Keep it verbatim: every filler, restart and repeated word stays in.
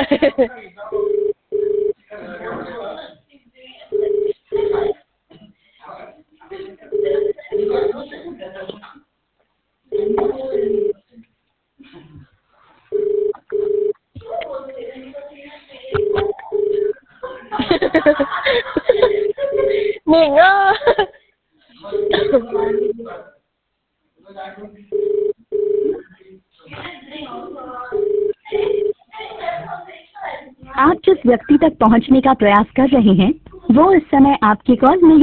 Nhìn á. आप जिस व्यक्ति तक पहुंचने का प्रयास कर रहे हैं वो इस समय आपकी कॉल नहीं